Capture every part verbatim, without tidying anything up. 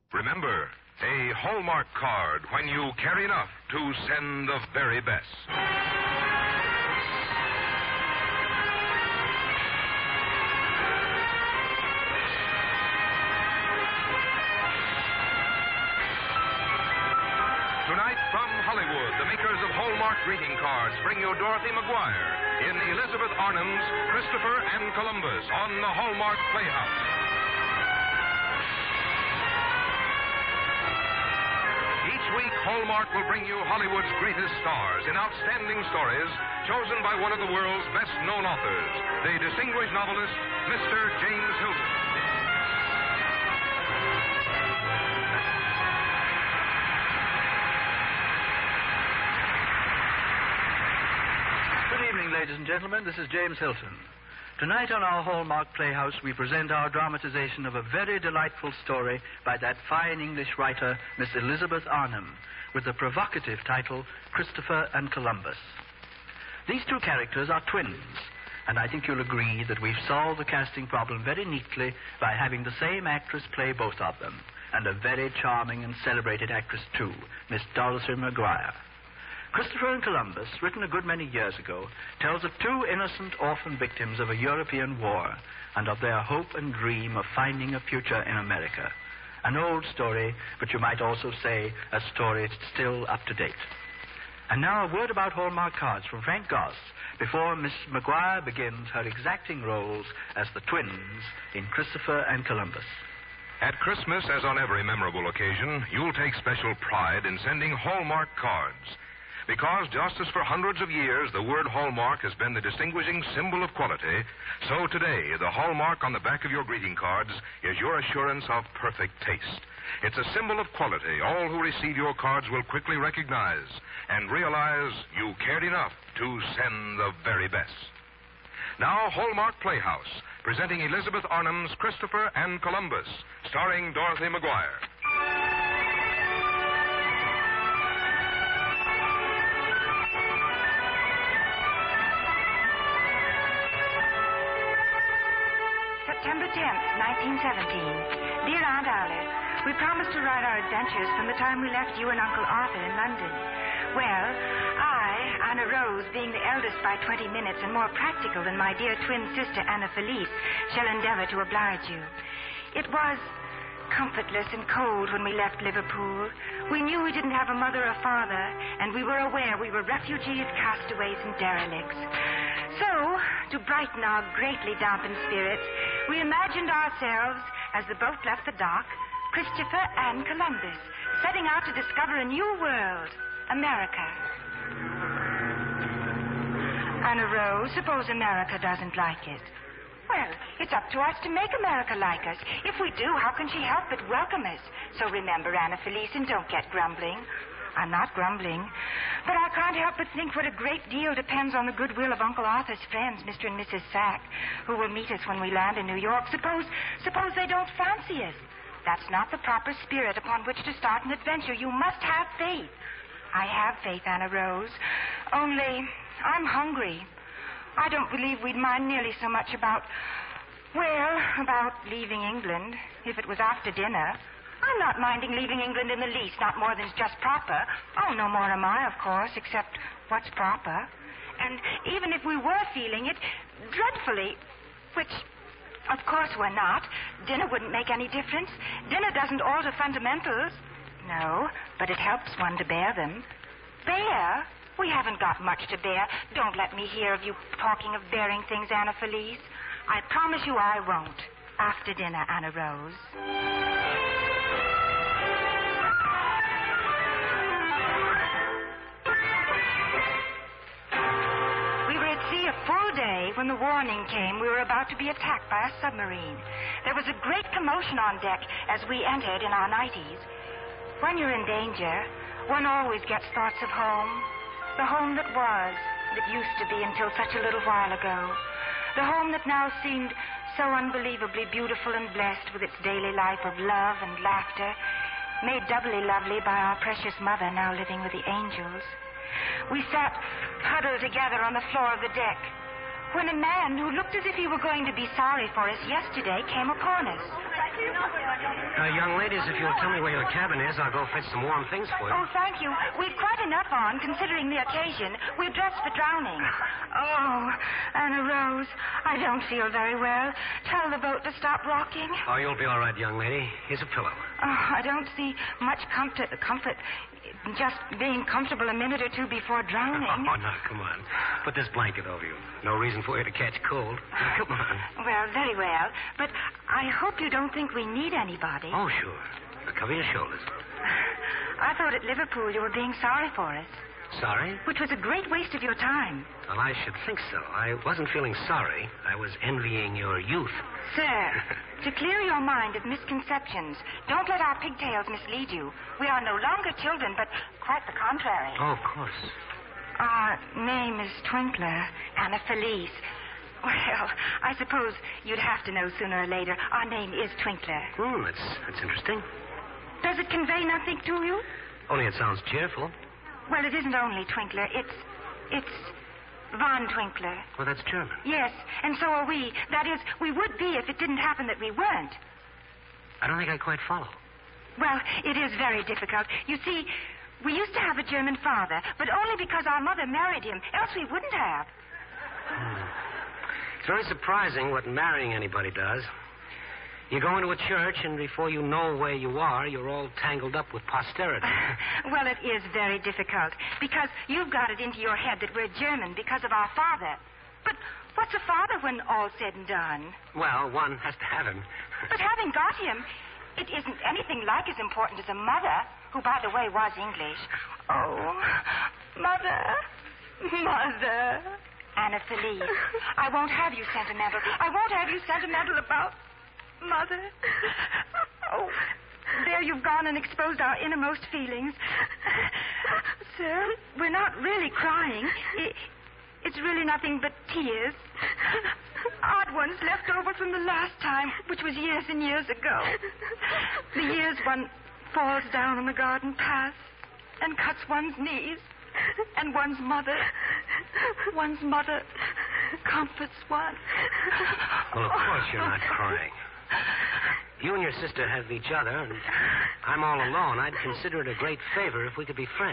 Remember, a Hallmark card when you care enough to send the very best. Tonight from Hollywood, the makers of Hallmark greeting cards bring you Dorothy McGuire in Elizabeth Arnim's Christopher and Columbus on the Hallmark Playhouse. Each week, Hallmark will bring you Hollywood's greatest stars in outstanding stories chosen by one of the world's best-known authors, the distinguished novelist, Mister James Hilton. Good evening, ladies and gentlemen. This is James Hilton. Tonight on our Hallmark Playhouse, we present our dramatization of a very delightful story by that fine English writer, Miss Elizabeth Arnim, with the provocative title, Christopher and Columbus. These two characters are twins, and I think you'll agree that we've solved the casting problem very neatly by having the same actress play both of them, and a very charming and celebrated actress, too, Miss Dorothy McGuire. Christopher and Columbus, written a good many years ago, tells of two innocent orphan victims of a European war and of their hope and dream of finding a future in America. An old story, but you might also say a story still up to date. And now a word about Hallmark cards from Frank Goss before Miss McGuire begins her exacting roles as the twins in Christopher and Columbus. At Christmas, as on every memorable occasion, you'll take special pride in sending Hallmark cards. Because just as for hundreds of years the word Hallmark has been the distinguishing symbol of quality, so today the Hallmark on the back of your greeting cards is your assurance of perfect taste. It's a symbol of quality all who receive your cards will quickly recognize and realize you cared enough to send the very best. Now, Hallmark Playhouse, presenting Elizabeth Arnim's Christopher and Columbus, starring Dorothy McGuire. September tenth, nineteen seventeen. Dear Aunt Alice, we promised to write our adventures from the time we left you and Uncle Arthur in London. Well, I, Anna Rose, being the eldest by twenty minutes and more practical than my dear twin sister Anna Felice, shall endeavor to oblige you. It was comfortless and cold when we left Liverpool. We knew we didn't have a mother or father, and we were aware we were refugees, castaways, and derelicts. So, to brighten our greatly dampened spirits, we imagined ourselves, as the boat left the dock, Christopher and Columbus, setting out to discover a new world, America. Anna Rose, suppose America doesn't like it. Well, it's up to us to make America like us. If we do, how can she help but welcome us? So remember, Anna Felice, and don't get grumbling. I'm not grumbling. But I can't help but think what a great deal depends on the goodwill of Uncle Arthur's friends, Mister and Missus Sack, who will meet us when we land in New York. Suppose, suppose they don't fancy us. That's not the proper spirit upon which to start an adventure. You must have faith. I have faith, Anna Rose. Only, I'm hungry. I don't believe we'd mind nearly so much about, well, about leaving England, if it was after dinner. I'm not minding leaving England in the least, not more than's just proper. Oh, no more am I, of course, except what's proper. And even if we were feeling it dreadfully, which, of course, we're not, dinner wouldn't make any difference. Dinner doesn't alter fundamentals. No, but it helps one to bear them. Bear? We haven't got much to bear. Don't let me hear of you talking of bearing things, Anna Felice. I promise you I won't. After dinner, Anna Rose. We were at sea a full day when the warning came we were about to be attacked by a submarine. There was a great commotion on deck as we entered in our nighties. When you're in danger, one always gets thoughts of home. The home that was, that used to be until such a little while ago. The home that now seemed so unbelievably beautiful and blessed with its daily life of love and laughter, made doubly lovely by our precious mother now living with the angels. We sat huddled together on the floor of the deck when a man who looked as if he were going to be sorry for us yesterday came upon us. Uh, young ladies, if you'll tell me where your cabin is, I'll go fetch some warm things for you. Oh, thank you. We've quite enough on, considering the occasion. We're dressed for drowning. Oh, Anna Rose, I don't feel very well. Tell the boat to stop rocking. Oh, you'll be all right, young lady. Here's a pillow. Oh, I don't see much comfort, comfort just being comfortable a minute or two before drowning. Oh, no, come on. Put this blanket over you. No reason for you to catch cold. Come on. Well, very well. But I hope you don't think we need anybody. Oh, sure. Now, cover your shoulders. I thought at Liverpool you were being sorry for us. Sorry? Which was a great waste of your time. Well, I should think so. I wasn't feeling sorry. I was envying your youth. Sir, to clear your mind of misconceptions, don't let our pigtails mislead you. We are no longer children, but quite the contrary. Oh, of course. Our name is Twinkler, Anna Felice. Well, I suppose you'd have to know sooner or later. Our name is Twinkler. Hmm, that's, that's interesting. Does it convey nothing to you? Only it sounds cheerful. Well, it isn't only Twinkler. It's... it's... Von Twinkler. Well, that's German. Yes, and so are we. That is, we would be if it didn't happen that we weren't. I don't think I quite follow. Well, it is very difficult. You see, we used to have a German father, but only because our mother married him. Else we wouldn't have. Hmm. It's very surprising what marrying anybody does. You go into a church, and before you know where you are, you're all tangled up with posterity. Well, it is very difficult, because you've got it into your head that we're German because of our father. But what's a father when all's said and done? Well, one has to have him. But having got him, it isn't anything like as important as a mother, who, by the way, was English. Oh, mother, mother. Anna Felice, I won't have you sentimental. I won't have you sentimental about... Mother. Oh, there you've gone and exposed our innermost feelings. Sir, we're not really crying. It, it's really nothing but tears. Odd ones left over from the last time, which was years and years ago. The years one falls down on the garden path and cuts one's knees. And one's mother, one's mother comforts one. Well, of course you're not crying. You and your sister have each other, and I'm all alone. I'd consider it a great favor if we could be friends.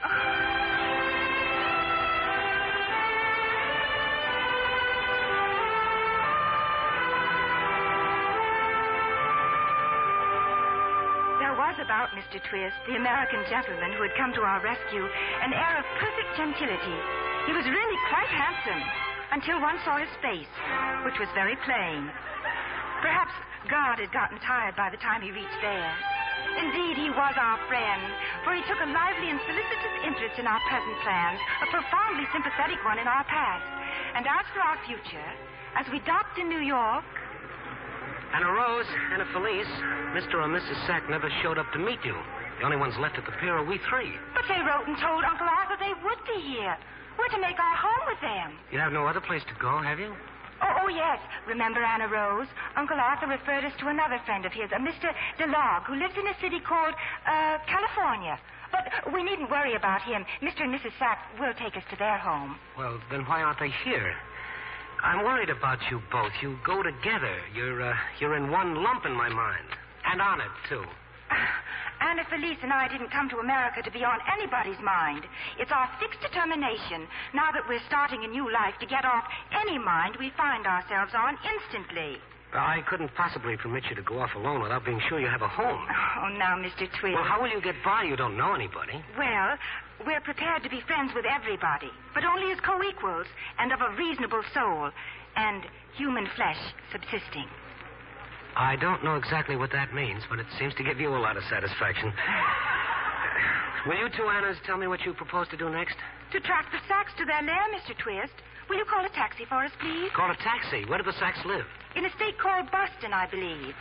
There was about Mister Twist, the American gentleman who had come to our rescue, an air of perfect gentility. He was really quite handsome, until one saw his face, which was very plain. Perhaps God had gotten tired by the time he reached there. Indeed, he was our friend, for he took a lively and solicitous interest in our present plans, a profoundly sympathetic one in our past. And as for our future, as we docked in New York... Anna Rose, Anna Felice, Mister or Missus Sack never showed up to meet you. The only ones left at the pier are we three. But they wrote and told Uncle Arthur they would be here. We're to make our home with them. You have no other place to go, have you? Oh, oh, yes. Remember Anna Rose? Uncle Arthur referred us to another friend of his, a Mister DeLog, who lives in a city called, uh, California. But we needn't worry about him. Mister and Missus Sack will take us to their home. Well, then why aren't they here? I'm worried about you both. You go together. You're, uh, you're in one lump in my mind. And on it, too. Anna Felice and I didn't come to America to be on anybody's mind. It's our fixed determination, now that we're starting a new life, to get off any mind we find ourselves on instantly. I couldn't possibly permit you to go off alone without being sure you have a home. Oh, now, Mister Twist. Well, how will you get by? You don't know anybody. Well, we're prepared to be friends with everybody, but only as co-equals and of a reasonable soul and human flesh subsisting. I don't know exactly what that means, but it seems to give you a lot of satisfaction. Will you two Annas tell me what you propose to do next? To track the Sacks to their lair, Mister Twist. Will you call a taxi for us, please? Call a taxi? Where do the Sacks live? In a state called Boston, I believe.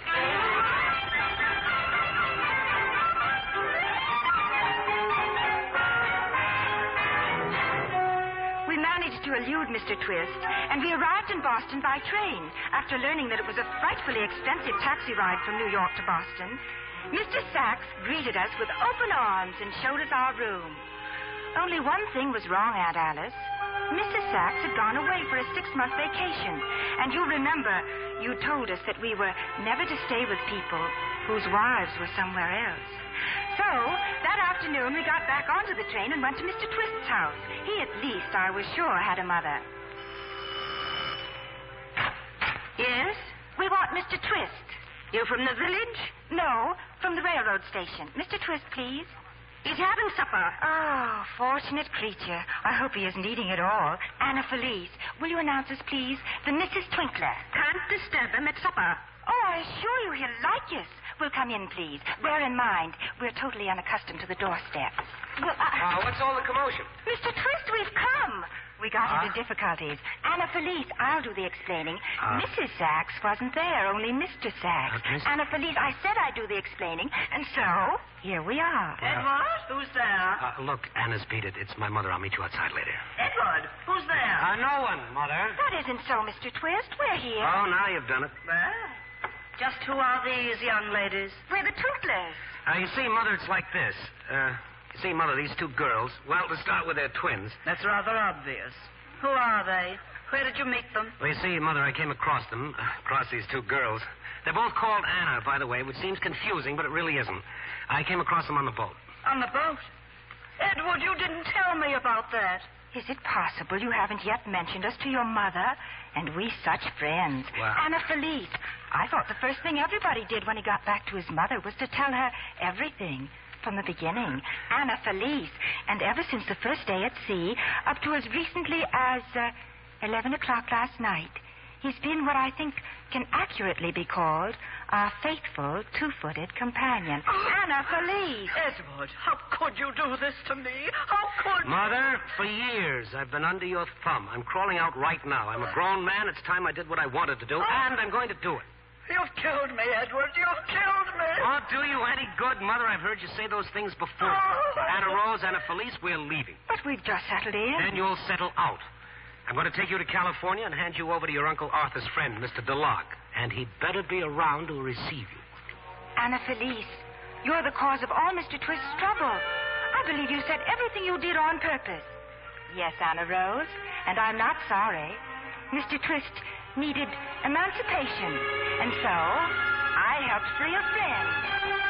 We managed to elude Mister Twist, and we arrived in Boston by train after learning that it was a frightfully expensive taxi ride from New York to Boston. Mister Sacks greeted us with open arms and showed us our room. Only one thing was wrong, Aunt Alice. Missus Sachs had gone away for a six-month vacation. And you'll remember, you told us that we were never to stay with people whose wives were somewhere else. So, that afternoon, we got back onto the train and went to Mister Twist's house. He, at least, I was sure, had a mother. Yes? We want Mister Twist. You from the village? No, from the railroad station. Mister Twist, please. He's having supper. Oh, fortunate creature. I hope he isn't eating at all. Anna Felice, will you announce us, please? The Missus Twinkler. Can't disturb him at supper. Oh, I assure you he'll like us. We'll come in, please. Bear in mind, we're totally unaccustomed to the doorstep. Well, uh, Uh, what's all the commotion? Mister Twist, we've come. We got Huh? into difficulties. Anna Felice, I'll do the explaining. Uh. Missus Sachs wasn't there, only Mister Sachs. Uh, Miss- Anna Felice, I said I'd do the explaining, and so here we are. Edward, who's there? Uh, look, Anna's beat it. It's my mother. I'll meet you outside later. Edward, who's there? Uh, no one, Mother. That isn't so, Mister Twist. We're here. Oh, now you've done it. Well, just who are these young ladies? We're the Twinklers. Uh, you see, Mother, it's like this. Uh, you see, Mother, these two girls, well, to start with, they're twins. That's rather obvious. Who are they? Where did you meet them? Well, you see, Mother, I came across them, uh, across these two girls. They're both called Anna, by the way, which seems confusing, but it really isn't. I came across them on the boat. On the boat? Edward, you didn't tell me about that. Is it possible you haven't yet mentioned us to your mother? And we such friends. Well- Anna Felice. I thought the first thing everybody did when he got back to his mother was to tell her everything. From the beginning. Anna Felice. And ever since the first day at sea, up to as recently as uh, eleven o'clock last night, he's been what I think can accurately be called a faithful, two-footed companion. Anna Felice. Edward, how could you do this to me? How could Mother, for years I've been under your thumb. I'm crawling out right now. I'm a grown man. It's time I did what I wanted to do, and I'm going to do it. You've killed me, Edward. You've killed me. Oh, do you any good, Mother? I've heard you say those things before. Anna Rose, Anna Felice, we're leaving. But we've just settled in. Then you'll settle out. I'm going to take you to California and hand you over to your Uncle Arthur's friend, Mister DeLocke. And he'd better be around to receive you. Anna Felice, you're the cause of all Mister Twist's trouble. I believe you said everything you did on purpose. Yes, Anna Rose, and I'm not sorry. Mister Twist needed emancipation, and so I helped free a friend.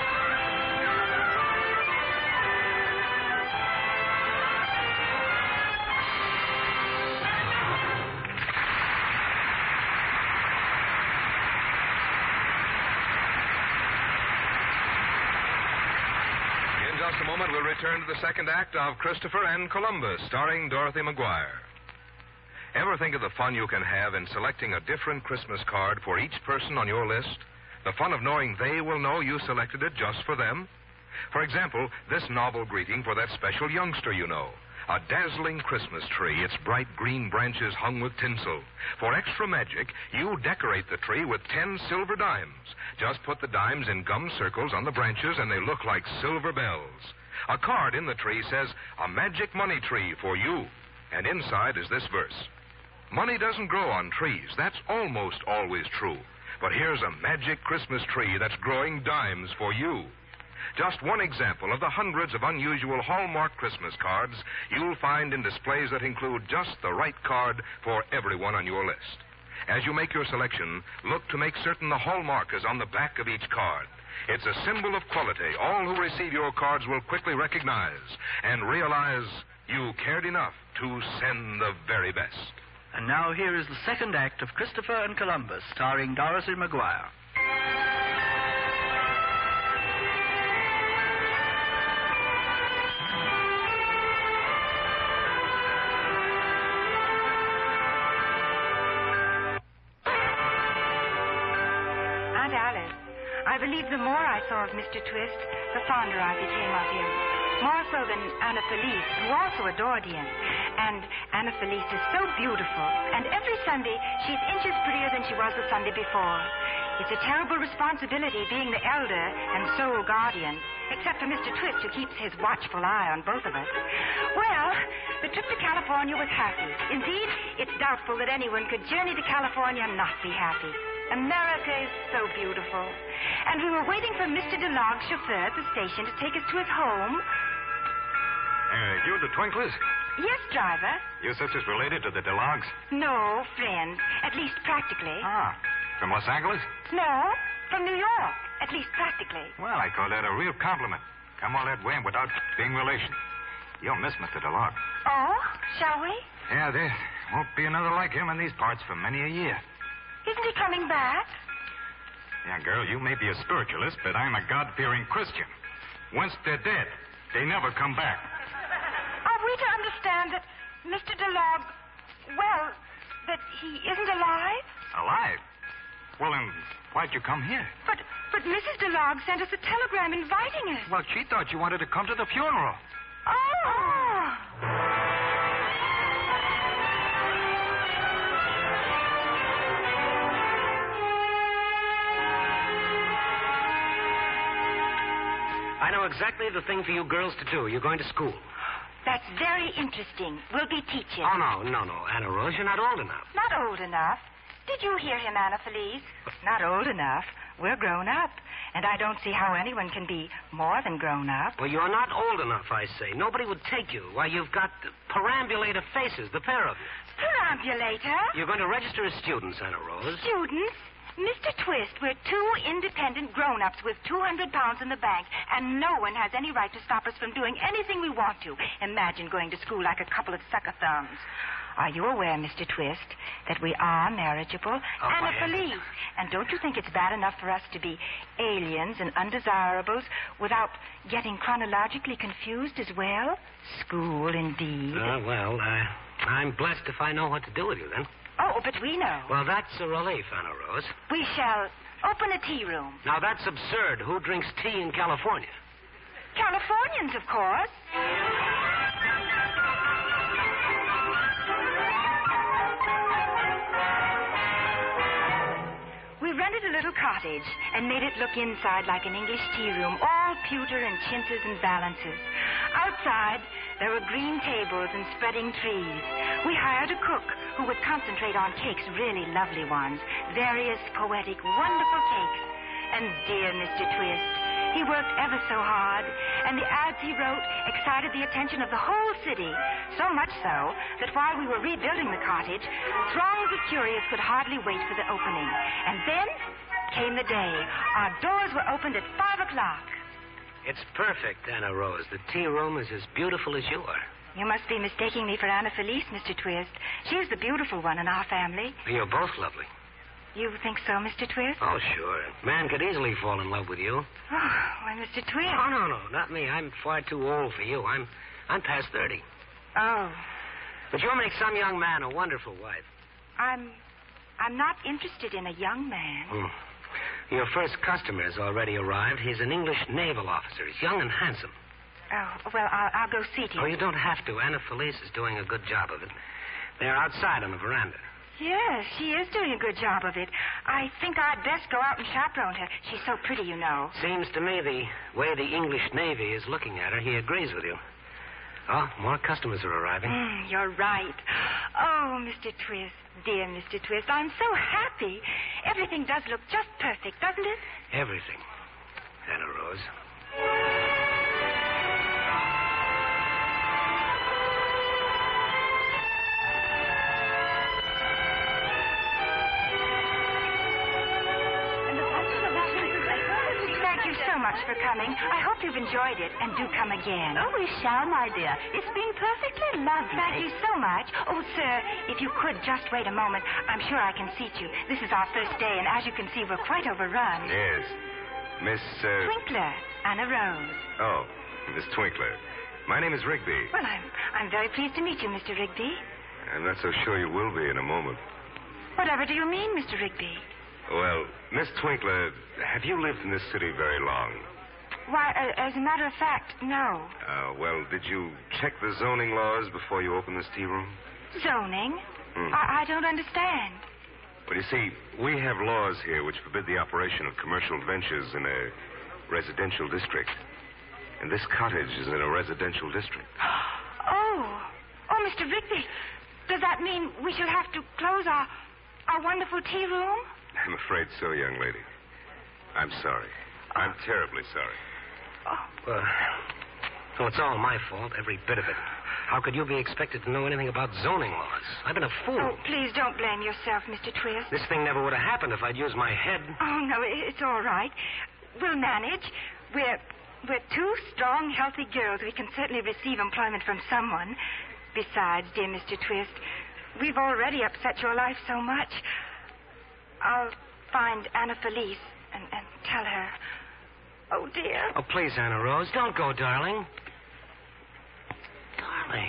In just a moment, we'll return to the second act of Christopher and Columbus, starring Dorothy McGuire. Ever think of the fun you can have in selecting a different Christmas card for each person on your list? The fun of knowing they will know you selected it just for them? For example, this novel greeting for that special youngster you know. A dazzling Christmas tree, its bright green branches hung with tinsel. For extra magic, you decorate the tree with ten silver dimes. Just put the dimes in gum circles on the branches and they look like silver bells. A card in the tree says, "A magic money tree for you." And inside is this verse. Money doesn't grow on trees. That's almost always true. But here's a magic Christmas tree that's growing dimes for you. Just one example of the hundreds of unusual Hallmark Christmas cards you'll find in displays that include just the right card for everyone on your list. As you make your selection, look to make certain the Hallmark is on the back of each card. It's a symbol of quality all who receive your cards will quickly recognize and realize you cared enough to send the very best. And now here is the second act of Christopher and Columbus, starring Dorothy McGuire. Aunt Alice, I believe the more I saw of Mister Twist, the fonder I became of him. More so than Anna Felice, who also adored him. And Anna Felice is so beautiful. And every Sunday, she's inches prettier than she was the Sunday before. It's a terrible responsibility being the elder and sole guardian, except for Mister Twist, who keeps his watchful eye on both of us. Well, the trip to California was happy. Indeed, it's doubtful that anyone could journey to California and not be happy. America is so beautiful. And we were waiting for Mister DeLogge's chauffeur at the station to take us to his home. Uh, you the Twinklers? Yes, driver. Your sister's related to the DeLogs? No, friends. At least practically. Ah. From Los Angeles? No, from New York. At least practically. Well, I call that a real compliment. Come all that way and without being relations. You'll miss Mister DeLog. Oh, shall we? Yeah, there won't be another like him in these parts for many a year. Isn't he coming back? Yeah, girl, you may be a spiritualist, but I'm a God-fearing Christian. Once they're dead, they never come back. Are we to understand that Mister DeLog, well, that he isn't alive? Alive? Well, then, why'd you come here? But but Missus DeLog sent us a telegram inviting us. Well, she thought you wanted to come to the funeral. Oh! I know exactly the thing for you girls to do. You're going to school. That's very interesting. We'll be teaching. Oh, no, no, no. Anna Rose, you're not old enough. Not old enough. Did you hear him, Anna Felice? Not old enough. We're grown up. And I don't see how anyone can be more than grown up. Well, you're not old enough, I say. Nobody would take you. Why, you've got perambulator faces, the pair of you. Perambulator? You're going to register as students, Anna Rose. Students? Mister Twist, we're two independent grown-ups with two hundred pounds in the bank, and no one has any right to stop us from doing anything we want to. Imagine going to school like a couple of sucker thumbs. Are you aware, Mister Twist, that we are marriageable? Oh, Anna my Felice. And don't you think it's bad enough for us to be aliens and undesirables without getting chronologically confused as well? School, indeed. Uh, well, uh, I'm blessed if I know what to do with you, then. Oh, but we know. Well, that's a relief, Anna Rose. We shall open a tea room. Now, that's absurd. Who drinks tea in California? Californians, of course. We rented a little cottage and made it look inside like an English tea room, all pewter and chintzes and balances. Outside, there were green tables and spreading trees. We hired a cook who would concentrate on cakes, really lovely ones, various poetic, wonderful cakes. And dear Mister Twist, he worked ever so hard, and the ads he wrote excited the attention of the whole city, so much so that while we were rebuilding the cottage, throngs of curious could hardly wait for the opening. And then came the day. Our doors were opened at five o'clock. It's perfect, Anna Rose. The tea room is as beautiful as you are. You must be mistaking me for Anna Felice, Mister Twist. She's the beautiful one in our family. You're both lovely. You think so, Mister Twist? Oh, sure. Man could easily fall in love with you. Oh, why, Mister Twist. Oh, no, no, not me. I'm far too old for you. I'm I'm past thirty. Oh. But you'll make some young man a wonderful wife. I'm... I'm not interested in a young man. Hmm. Your first customer has already arrived. He's an English naval officer. He's young and handsome. Oh, well, I'll, I'll go seat him. Oh, you don't have to. Anna Felice is doing a good job of it. They're outside on the veranda. Yes, she is doing a good job of it. I think I'd best go out and chaperone her. She's so pretty, you know. Seems to me the way the English Navy is looking at her, he agrees with you. Oh, more customers are arriving. Mm, you're right. Oh, Mister Twist, dear Mister Twist, I'm so happy. Everything does look just perfect, doesn't it? Everything, Anna Rose. Thank you so much for coming. I hope you've enjoyed it, and do come again. Oh, we shall, my dear. It's been perfectly lovely. Thank you so much. Oh, sir, if you could just wait a moment, I'm sure I can seat you. This is our first day, and as you can see, we're quite overrun. Yes. Miss, uh... Twinkler, Anna Rose. Oh, Miss Twinkler. My name is Rigby. Well, I'm, I'm very pleased to meet you, Mister Rigby. I'm not so sure you will be in a moment. Whatever do you mean, Mister Rigby? Well, Miss Twinkler, have you lived in this city very long? Why, uh, as a matter of fact, no. Uh, well, did you check the zoning laws before you opened this tea room? Zoning? Hmm. I, I don't understand. Well, you see, we have laws here which forbid the operation of commercial ventures in a residential district. And this cottage is in a residential district. Oh. Oh, Mister Rigby, does that mean we shall have to close our, our wonderful tea room? I'm afraid so, young lady. I'm sorry. I'm terribly sorry. Oh. Well, well, it's all my fault, every bit of it. How could you be expected to know anything about zoning laws? I've been a fool. Oh, please don't blame yourself, Mister Twist. This thing never would have happened if I'd used my head. Oh, no, i- it's all right. We'll manage. We're, we're two strong, healthy girls. We can certainly receive employment from someone. Besides, dear Mister Twist, we've already upset your life so much. I'll find Anna Felice and, and tell her. Oh, dear. Oh, please, Anna Rose, don't go, darling. Darling.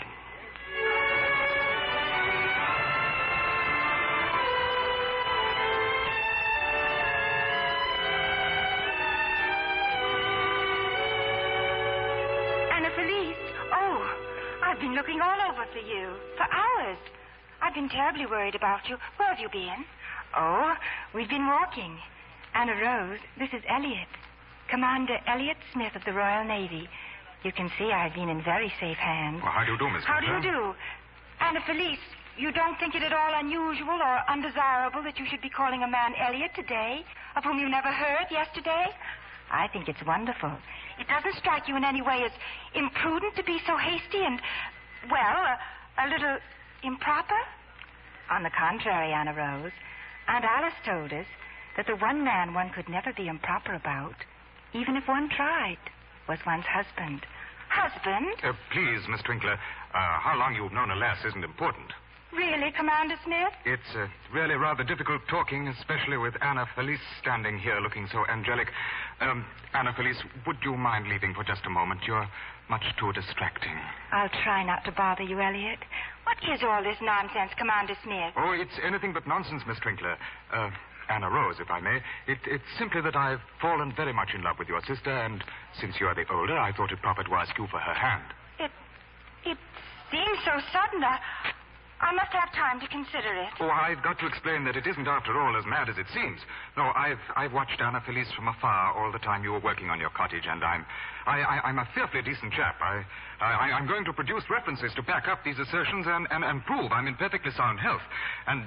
Anna Felice. Oh, I've been looking all over for you. For hours. I've been terribly worried about you. Where have you been? Oh, we've been walking. Anna Rose, this is Elliot. Commander Elliot Smith of the Royal Navy. You can see I've been in very safe hands. Well, how do you do, Miss How do you Winkler? do? Anna Felice, you don't think it at all unusual or undesirable that you should be calling a man Elliot today, of whom you never heard yesterday? I think it's wonderful. It doesn't strike you in any way as imprudent to be so hasty and, well, a, a little improper? On the contrary, Anna Rose, Aunt Alice told us that the one man one could never be improper about, even if one tried, was one's husband. Husband? Uh, please, Miss Twinkler, uh, how long you've known a lass isn't important. Really, Commander Smith? It's uh, really rather difficult talking, especially with Anna Felice standing here looking so angelic. Um, Anna Felice, would you mind leaving for just a moment? You're much too distracting. I'll try not to bother you, Elliot. What is all this nonsense, Commander Smith? Oh, it's anything but nonsense, Miss Twinkler. Uh, Anna Rose, if I may. It, it's simply that I've fallen very much in love with your sister, and since you're the older, I thought it proper to ask you for her hand. It, it seems so sudden. I, I must have time to consider it. Oh, I've got to explain that it isn't, after all, as mad as it seems. No, I've I've watched Anna Felice from afar all the time you were working on your cottage, and I'm I, I, I'm a fearfully decent chap. I, I I'm going to produce references to back up these assertions and, and, and prove I'm in perfectly sound health. And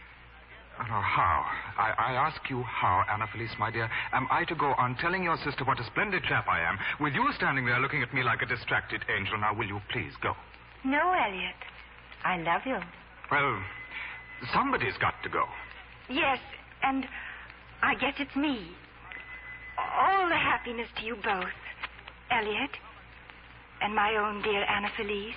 oh, how? I, I ask you how, Anna Felice, my dear, am I to go on telling your sister what a splendid chap I am, with you standing there looking at me like a distracted angel? Now, will you please go? No, Elliot. I love you. Well, somebody's got to go. Yes, and I guess it's me. All the happiness to you both, Elliot, and my own dear Anna Felice.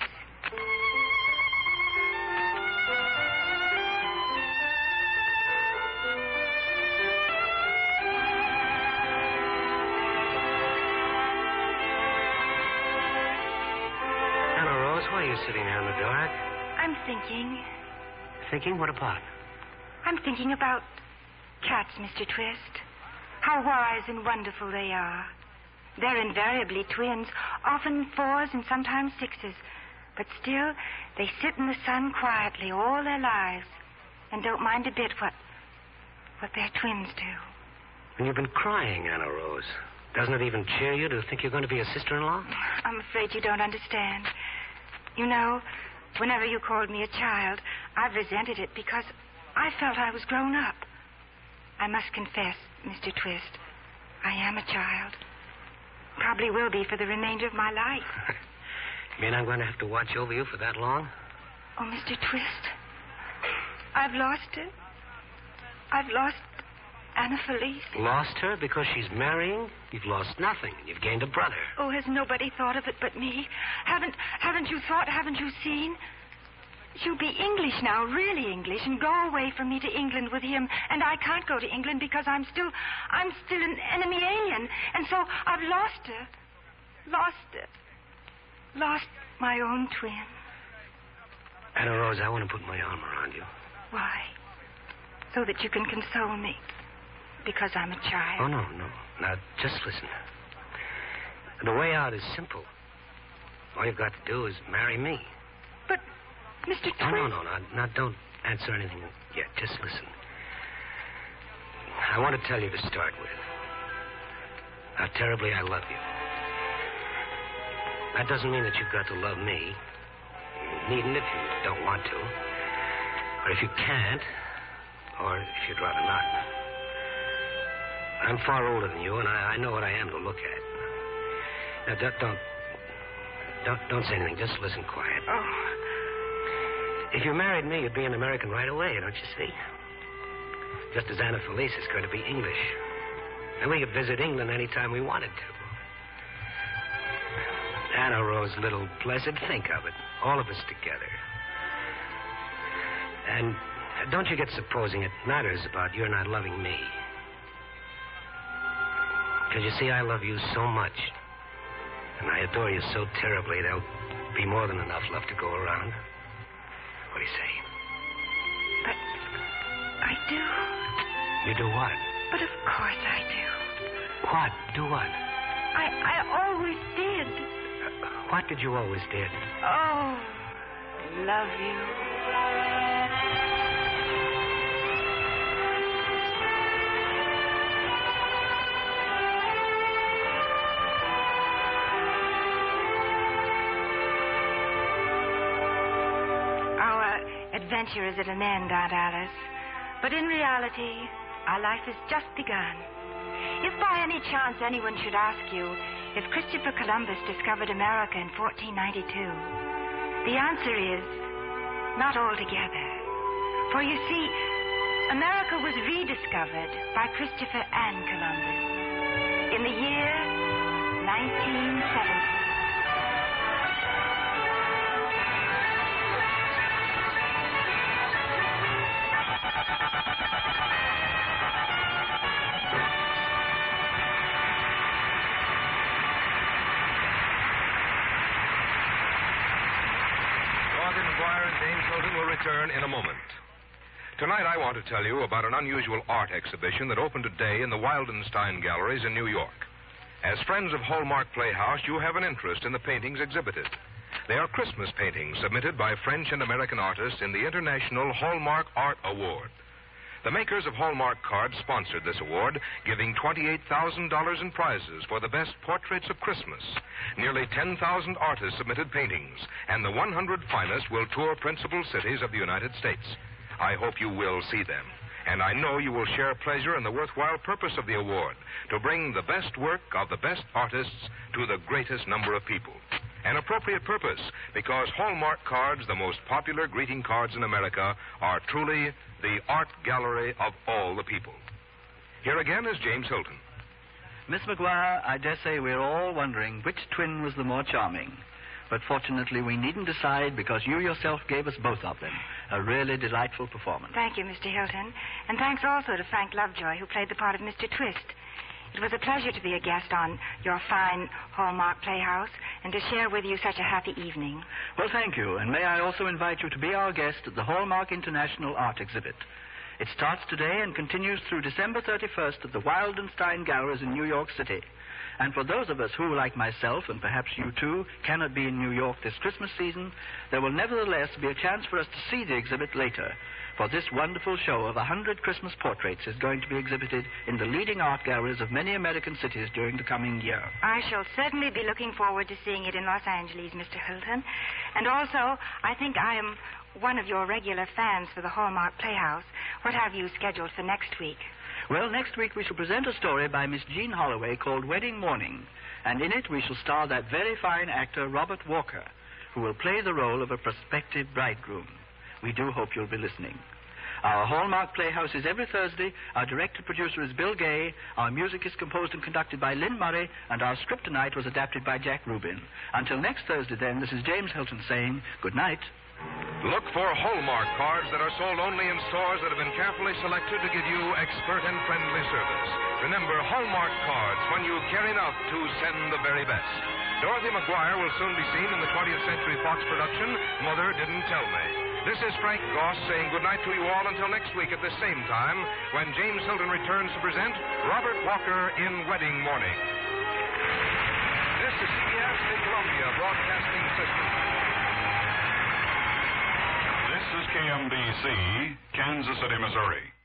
Anna Rose, why are you sitting there in the dark? I'm thinking. Thinking? What about? I'm thinking about cats, Mister Twist. How wise and wonderful they are. They're invariably twins, often fours and sometimes sixes. But still, they sit in the sun quietly all their lives and don't mind a bit what, what their twins do. And you've been crying, Anna Rose. Doesn't it even cheer you to think you're going to be a sister-in-law? I'm afraid you don't understand. You know, whenever you called me a child, I've resented it because I felt I was grown up. I must confess, Mister Twist, I am a child. Probably will be for the remainder of my life. You mean I'm going to have to watch over you for that long? Oh, Mister Twist, I've lost her. I've lost Anna Felice. Lost her because she's marrying? You've lost nothing. You've gained a brother. Oh, has nobody thought of it but me? Haven't haven't you thought, haven't you seen? She'll be English now, really English, and go away from me to England with him. And I can't go to England because I'm still I'm still an enemy alien. And so I've lost her. Lost her. Lost my own twin. Anna Rose, I want to put my arm around you. Why? So that you can console me. Because I'm a child. Oh, no, no. Now, just listen. The way out is simple. All you've got to do is marry me. But, Mister Twist... Oh, no, no, no. Now, don't answer anything yet. Just listen. I want to tell you to start with how terribly I love you. That doesn't mean that you've got to love me. You needn't if you don't want to. Or if you can't. Or if you'd rather not. I'm far older than you, and I, I know what I am to look at. Now, don't, don't, Don't, don't say anything. Just listen quiet. Oh. If you married me, you'd be an American right away, don't you see? Just as Anna Felice is going to be English. And we could visit England any time we wanted to. Anna Rose, little blessed, think of it. All of us together. And don't you get supposing it matters about your not loving me. Because you see, I love you so much. And I adore you so terribly, there'll be more than enough love to go around. What do you say? But I do. You do what? But of course I do. What? Do what? I, I always did. Uh, what did you always did? Oh, love you. Adventure is at an end, Aunt Alice. But in reality, our life has just begun. If by any chance anyone should ask you if Christopher Columbus discovered America in fourteen ninety-two, the answer is not altogether. For you see, America was rediscovered by Christopher and Columbus in the year nineteen seventy. Return in a moment. Tonight I want to tell you about an unusual art exhibition that opened today in the Wildenstein Galleries in New York. As friends of Hallmark Playhouse, you have an interest in the paintings exhibited. They are Christmas paintings submitted by French and American artists in the International Hallmark Art Award. The makers of Hallmark cards sponsored this award, giving twenty-eight thousand dollars in prizes for the best portraits of Christmas. Nearly ten thousand artists submitted paintings, and the one hundred finest will tour principal cities of the United States. I hope you will see them, and I know you will share pleasure in the worthwhile purpose of the award, to bring the best work of the best artists to the greatest number of people. An appropriate purpose, because Hallmark cards, the most popular greeting cards in America, are truly the art gallery of all the people. Here again is James Hilton. Miss McGuire, I dare say we're all wondering which twin was the more charming. But fortunately, we needn't decide because you yourself gave us both of them. A really delightful performance. Thank you, Mister Hilton. And thanks also to Frank Lovejoy, who played the part of Mister Twist. It was a pleasure to be a guest on your fine Hallmark Playhouse and to share with you such a happy evening. Well, thank you. And may I also invite you to be our guest at the Hallmark International Art Exhibit. It starts today and continues through December thirty-first at the Wildenstein Galleries in New York City. And for those of us who, like myself, and perhaps you too, cannot be in New York this Christmas season, there will nevertheless be a chance for us to see the exhibit later. For this wonderful show of a hundred Christmas portraits is going to be exhibited in the leading art galleries of many American cities during the coming year. I shall certainly be looking forward to seeing it in Los Angeles, Mister Hilton. And also, I think I am one of your regular fans for the Hallmark Playhouse. What have you scheduled for next week? Well, next week we shall present a story by Miss Jean Holloway called Wedding Morning. And in it we shall star that very fine actor, Robert Walker, who will play the role of a prospective bridegroom. We do hope you'll be listening. Our Hallmark Playhouse is every Thursday. Our director-producer is Bill Gay. Our music is composed and conducted by Lynn Murray. And our script tonight was adapted by Jack Rubin. Until next Thursday, then, this is James Hilton saying good night. Look for Hallmark cards that are sold only in stores that have been carefully selected to give you expert and friendly service. Remember, Hallmark cards when you care enough to send the very best. Dorothy McGuire will soon be seen in the twentieth Century Fox production, Mother Didn't Tell Me. This is Frank Goss saying goodnight to you all until next week at the same time when James Hilton returns to present Robert Walker in Wedding Morning. This is C B S, the Columbia Broadcasting System. This is K M B C, Kansas City, Missouri.